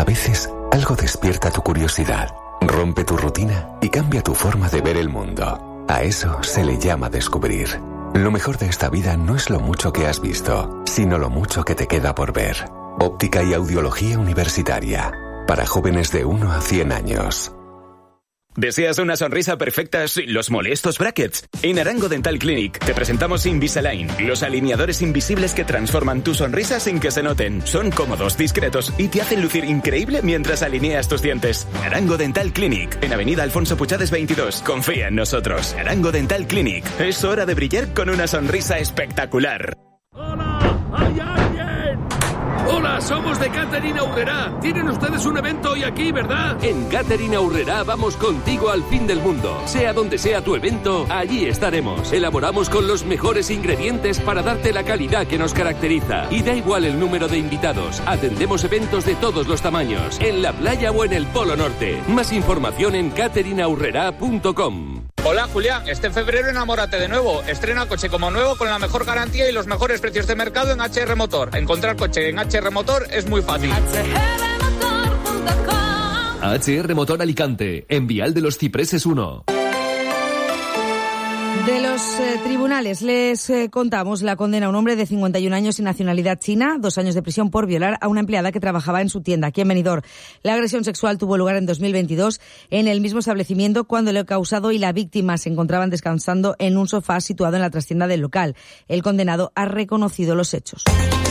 A veces, algo despierta tu curiosidad, rompe tu rutina y cambia tu forma de ver el mundo. A eso se le llama descubrir. Lo mejor de esta vida no es lo mucho que has visto, sino lo mucho que te queda por ver. Óptica y audiología universitaria. Para jóvenes de 1 a 100 años. ¿Deseas una sonrisa perfecta sin los molestos brackets? En Arango Dental Clinic te presentamos Invisalign, los alineadores invisibles que transforman tu sonrisa sin que se noten. Son cómodos, discretos y te hacen lucir increíble mientras alineas tus dientes. Arango Dental Clinic, en Avenida Alfonso Puchades 22. Confía en nosotros. Arango Dental Clinic. Es hora de brillar con una sonrisa espectacular. ¡Hola! ¡Hay alguien! ¡Hola! Somos de Catering Aurrerá. Tienen ustedes un evento hoy aquí, ¿verdad? En Catering Aurrerá vamos contigo al fin del mundo. Sea donde sea tu evento, allí estaremos. Elaboramos con los mejores ingredientes para darte la calidad que nos caracteriza. Y da igual el número de invitados. Atendemos eventos de todos los tamaños, en la playa o en el Polo Norte. Más información en cateringaurrera.com. Hola Julián, este febrero enamórate de nuevo. Estrena coche como nuevo con la mejor garantía y los mejores precios de mercado en HR Motor. Encontrar coche en HR Motor es muy fácil. HR Motor Alicante, en Vial de los Cipreses 1. De los tribunales les contamos la condena a un hombre de 51 años y nacionalidad china, 2 años de prisión por violar a una empleada que trabajaba en su tienda aquí en Benidorm. La agresión sexual tuvo lugar en 2022 en el mismo establecimiento cuando el causado y la víctima se encontraban descansando en un sofá situado en la trastienda del local. El condenado ha reconocido los hechos.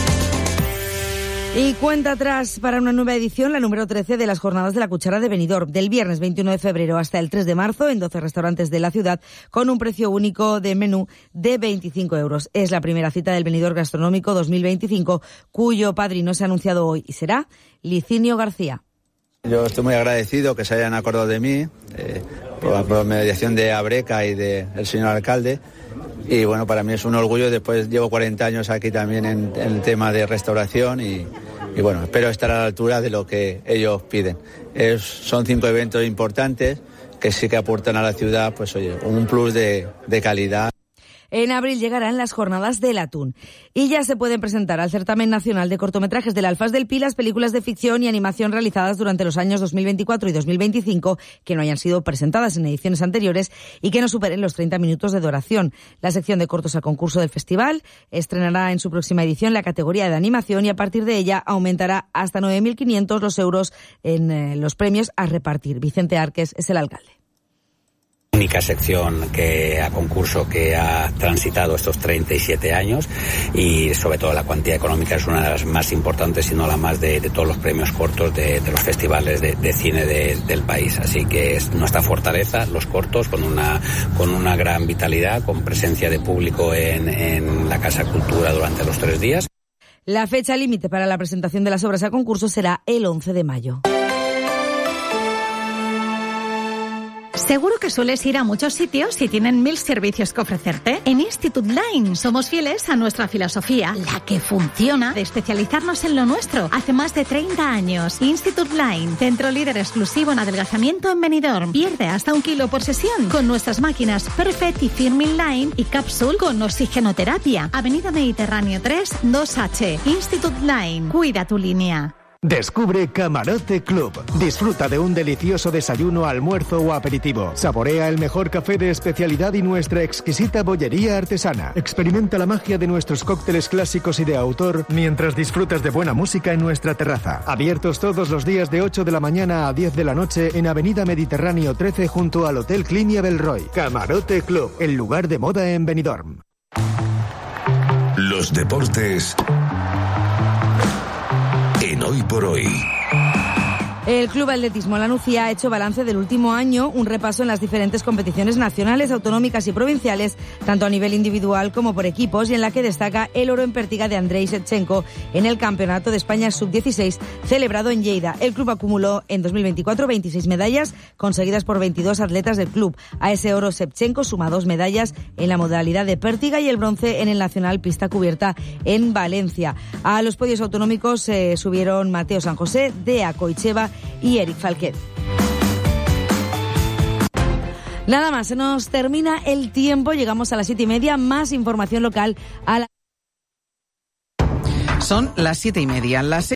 Y cuenta atrás para una nueva edición, la número 13 de las Jornadas de la Cuchara de Benidorm, del viernes 21 de febrero hasta el 3 de marzo en 12 restaurantes de la ciudad, con un precio único de menú de 25 euros. Es la primera cita del Benidorm Gastronómico 2025, cuyo padrino se ha anunciado hoy y será Licinio García. Yo estoy muy agradecido que se hayan acordado de mí, por mediación de Abreca y del señor alcalde. Y bueno, para mí es un orgullo. Después llevo 40 años aquí también en el tema de restauración y bueno, espero estar a la altura de lo que ellos piden. Son 5 eventos importantes que sí que aportan a la ciudad, pues oye, un plus de calidad. En abril llegarán las Jornadas del Atún y ya se pueden presentar al Certamen Nacional de Cortometrajes del Alfaz del Pi las películas de ficción y animación realizadas durante los años 2024 y 2025 que no hayan sido presentadas en ediciones anteriores y que no superen los 30 minutos de duración. La sección de cortos a concurso del festival estrenará en su próxima edición la categoría de animación y a partir de ella aumentará hasta 9.500 los euros en los premios a repartir. Vicente Arques es el alcalde. Única sección a concurso que ha transitado estos 37 años y sobre todo la cuantía económica es una de las más importantes, si no la más de todos los premios cortos de los festivales de cine del país. Así que es nuestra fortaleza, los cortos, con una gran vitalidad, con presencia de público en la Casa Cultura durante los 3 días. La fecha límite para la presentación de las obras a concurso será el 11 de mayo. Seguro que sueles ir a muchos sitios y tienen 1000 servicios que ofrecerte. En Institut Line somos fieles a nuestra filosofía, la que funciona, de especializarnos en lo nuestro. Hace más de 30 años. Institut Line, centro líder exclusivo en adelgazamiento en Benidorm. Pierde hasta 1 kilo por sesión con nuestras máquinas Perfect y Firmin Line y Capsule con oxigenoterapia. Avenida Mediterráneo 3, 2H. Institut Line. Cuida tu línea. Descubre Camarote Club. Disfruta de un delicioso desayuno, almuerzo o aperitivo. Saborea el mejor café de especialidad y nuestra exquisita bollería artesana. Experimenta la magia de nuestros cócteles clásicos y de autor mientras disfrutas de buena música en nuestra terraza. Abiertos todos los días de 8 de la mañana a 10 de la noche en Avenida Mediterráneo 13 junto al Hotel Clinia Belroy. Camarote Club, el lugar de moda en Benidorm. Los deportes en Hoy por Hoy. El Club Atletismo La Nucía ha hecho balance del último año, un repaso en las diferentes competiciones nacionales, autonómicas y provinciales, tanto a nivel individual como por equipos, y en la que destaca el oro en pértiga de Andrei Shevchenko en el Campeonato de España Sub-16 celebrado en Lleida. El club acumuló en 2024 26 medallas conseguidas por 22 atletas del club. A ese oro Shevchenko suma 2 medallas en la modalidad de pértiga y el bronce en el Nacional Pista Cubierta en Valencia. A los podios autonómicos se subieron Mateo San José, Dea Koicheva y Eric Falquet. Nada más, se nos termina el tiempo, llegamos a las 7:30, más información local a la... Son las 7:30, las